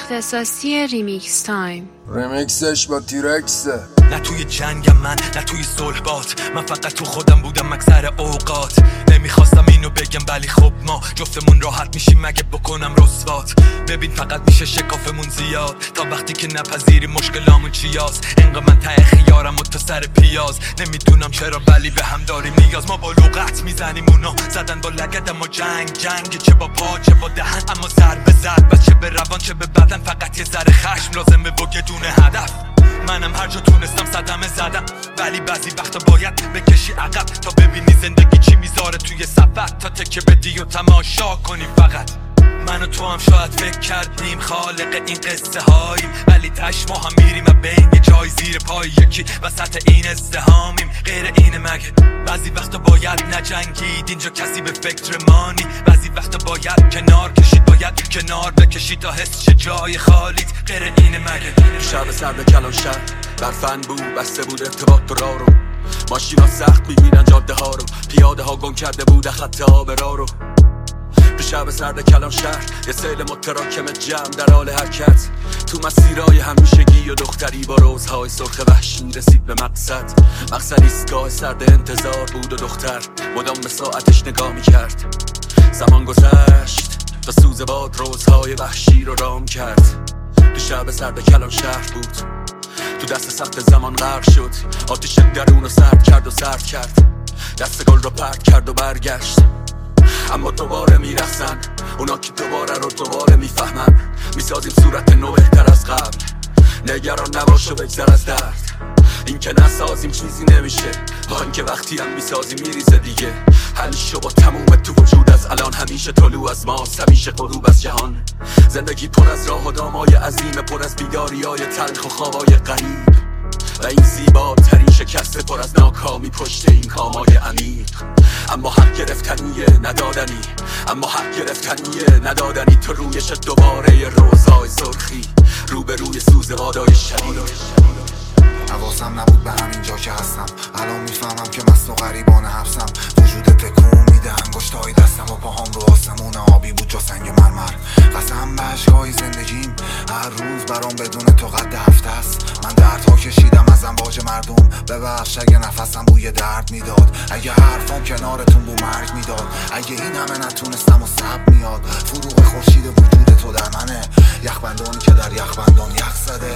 اختصاصی ریمیکس تایم. ریمیکسش با تیرکسه. نه توی جنگم من، نه توی صلح بات، من فقط تو خودم بودم اکثر اوقات. نمیخواستم اینو بگم ولی خب ما جفتمون راحت میشیم مگه بکنم رسوات. ببین فقط میشه شکافمون زیاد تا وقتی که نپذیری مشکلامون چیاست. انقدر من ته خیارم و تو سر پیاز، نمیدونم چرا ولی به هم داریم نیاز. ما با لغت میزنیم اونا زدن با لگد، اما جنگ چه با پا چه با دهن، اما ضربه زد بس چه به روان چه به بدن. فقط یه ذره خشم لازمه و یه دونه هدف. منم هر جا تونستم صدمه زدم، ولی بعضی وقتا باید بکشی عقب تا ببینی زندگی چی میذاره توی صفت. تا تکه بدی و تماشا کنی فقط. من و تو هم شاید فکر کردیم خالق این قصه هایی، ولی تش ما هم میریم و بین یه جای زیر پای یکی وسط این ازدهامیم. غیر اینه مگه؟ بعضی وقتا باید نجنگید اینجا کسی به فکر مانی، بعضی وقتا باید کنار کشید، باید کنار بکشید تا حس چه جای خالیت. غیر اینه مگه؟ شب سرد کلان شهر برفن بود بسته بود ارتباط تو را رو، ماشینا سخت میبینن جاده ها رو، پیاده ها گم کرده بود خط آب را رو. تو شب سرد کلان شهر یه سیل متراکم جمع در حال حرکت، تو مسیرهای همیشگی و دختری با روزهای سرخ وحشی رسید به مقصد ایستگاه سرد انتظار بود و دختر مدام به ساعتش نگاه میکرد. زمان گذشت تا سوز باد روزهای وحشی رو رام کرد. تو شب سرد کلان شهر بود، تو دست سخت زمان غرق شد، آتش درون رو سرد کرد، دست گل رو پرت کرد و برگشت. اما دوباره میرخصن اونا که دوباره رو دوباره میفهمن، میسازیم صورت نو بهتر از قبل. نگران نباش و بگذر از درد، این که نسازیم چیزی نمیشه، با اینکه وقتی هم میسازیم میریزه دیگه. حلشو با تموم تو وجود از الان، همیشه طلوع از ماست همیشه غروب از جهان. زندگی پر از راه و دامای عظیم، پر از بیداریای تلخ و خوابای غریب، و این زیباترین شکست پر از ناکامی پشت این کامای عمیق. اما حق گرفتنیه ندادنی تو رویش دوباره روزای سرخی، روبروی سوز بادای شدید. حواسم نبود به همین جا که هستم، الان میفهمم که مست و غریبانه حبسم. وجود تکون میده انگشتای دستم و پاهام رو آسمون آبی بود جا سنگ مرمر. قسم به اشکای زندگیم هر روز برام بدون تو قد هفته است. من دردها کشیدم از امواج مردم، ببخش اگه نفسم بوی درد میداد، اگه حرفام کنارتون بو مرگ میداد، اگه این همه نتونستم و صبر میاد. فروغ خورشید وجود تو در منه، یخبندانی که در یخبندان یخ زده.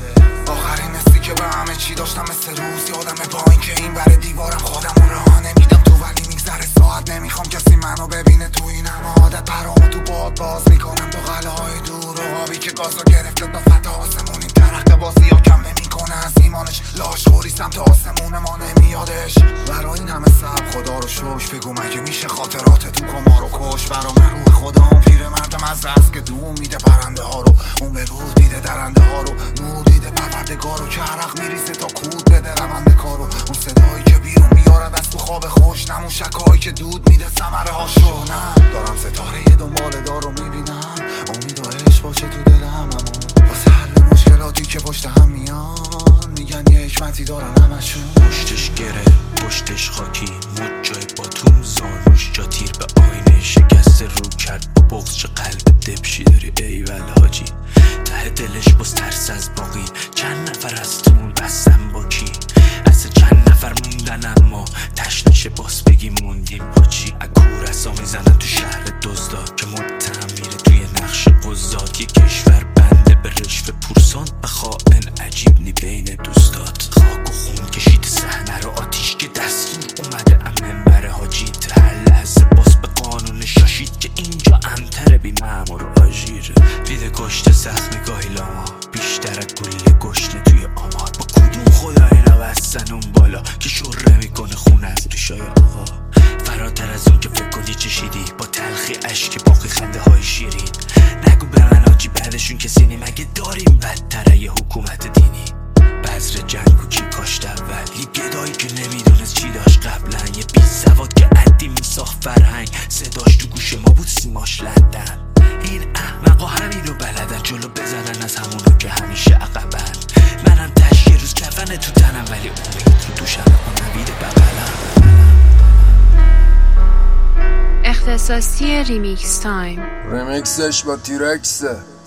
آخرین نسلی که به همه چی داشتم مثل روز یادمه، با این که این بر دیوارم خودم رو راه نمیدم تو، ولی میگذره ساعت نمیخوام کسی منو ببینه تو این همه عادت. پرامو تو باد باز میکنم تو قلعه‌های دور و آبی که گازو گرفته تا فتا آسمون. این ترقه بازی ها کم نمیکنه از ایمانش، لاش خوری سمت آسمون ما نمیادش. برای این همه صبر خدا رو شکر، بگو مگه میشه خاطرات تو کما رو کش. برا من روح خدام پیر مردم از دست که دوم میده پرنده ها رو، اون به روز دیده درنده ها رو، نور دیده پروردگارو که عرق میریزه تا کود بده رونده کارو. اون صدایی که بیرون میارد از تو خواب خوش، نمون شکایی که دود میده ثمره هاشو. نه دارم ستاره دنبال دارو میبینم، امید و عشق باشه تو دلم، اما واسه حل مشکلاتی که پشت هم میان میگن یه حکمتی دارن همشون. پشتش گره پشتش خاکی مود جای باتون، زانوش جا تیر به آینه شکست رو کرد با بغض. چه قلب دبشی داری ایول حاجی، ته دلش باز ترس از باقی. چند نفر از تون بستم با کی، اصلا چند نفر موندن اما تشنشه باز بگی موندیم با چی. اکور اصا میزنن تو شهر دزداد که متهم میره توی نقش قضات. یه کشور بنده به رشوه پورسان و خائن عجیب نی بین دوستات. خاک و خون کشید صحنه رو آتیش که دستور اومده منبر حاجی. ته لحظه باز به قانون شاشید که اینجا امتر بی مامور آژیره. دیده کشته سخت نگاهی لاما، بیشتر گله گشنه توی آمار. با کدوم خدا اینا بستن اون بالا که شره میکنه خون از دوشای آقا. فراتر از اون که فکر کنی چشیدی، با تلخی اشک باقی خنده های شیرین. نگو به من آجی بعدشون کسی نی، مگه داریم بدتره یه حکومت دینی. بذر جنگو کی کاشت اول، یه گدایی که نمیدونست چی داشت قبلا. یه بی سواد که عدی میساخت فرهنگ، صداش تو گوش ما بود سیماش لندن. این احمقا همین رو بلدن، جلو بزنن از همونو که همیشه عقبن. منم تش یه روز کفنه تو تنم، ولی امید رو دوشم و نوید بغلم. اختصاصی ریمیکس تایم. ریمیکسش با تیرکسه.